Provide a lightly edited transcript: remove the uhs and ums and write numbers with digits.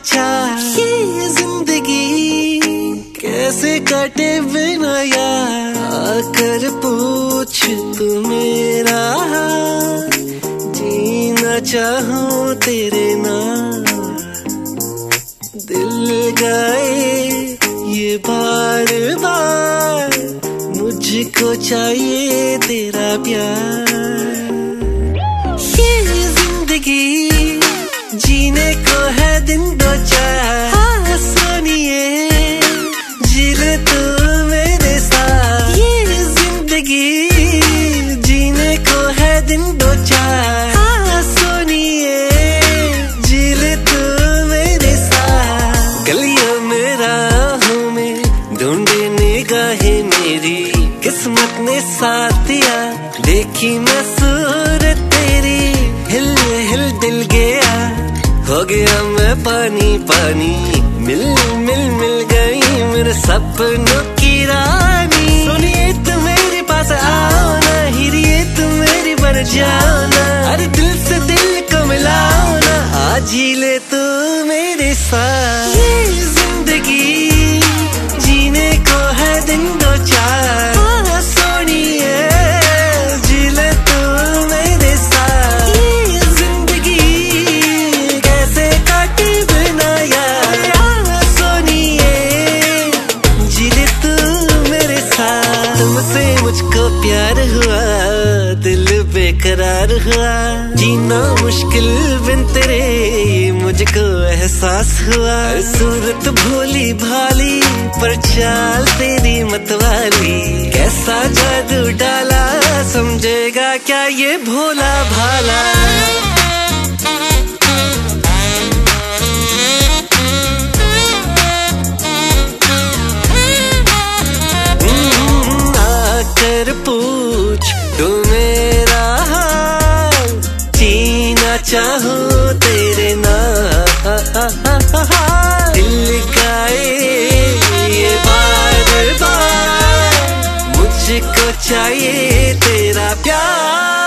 सोचा ये जिंदगी कैसे कटे बिना यार, आकर पूछ तू मेरा जीना चाहूं तेरे नाम। दिल गाए ये बार बार मुझको चाहिए तेरा प्यार। ये जिंदगी जीने को है दिन दो चार, सुनिए जीले तू मेरे साथ। ये जिंदगी जीने को है दिन दो चार, सुनिए जीले तू मेरे साथ। गलियों में राहों में ढूंढे निगाहें मेरी, किस्मत ने साथ दिया देखी मैं सूरत तेरी। हिल हिल दिल गया हो गया मैं पानी पानी, मिल मिल मिल गई मेरे सपनों की रानी। सुनिए तुम मेरे पास आओ ना, हीरिए तुम मेरी बन जाओ ना, अरे दिल से दिल को मिलाओ ना, आज ही ले तू मेरे साथ। ये जिंदगी जीने को है दिन दो चार, सोनिए जी ले तू मेरे साथ। ये जिंदगी कैसे काटी बिना यार, सोनिए जी ले तू मेरे साथ। तुमसे मुझको प्यार हुआ दिल बेकरार हुआ, जीना मुश्किल बिन तेरे मुझको एहसास हुआ। सूरत भोली भाली पर चाल तेरी मतवाली, कैसा जादू डाला समझेगा क्या ये भोला भाला। आकर पूछ तू मेरा हाल, जीना चाहूं तेरे नाम। दिल गाए ये बार बार मुझको चाहिए तेरा प्यार।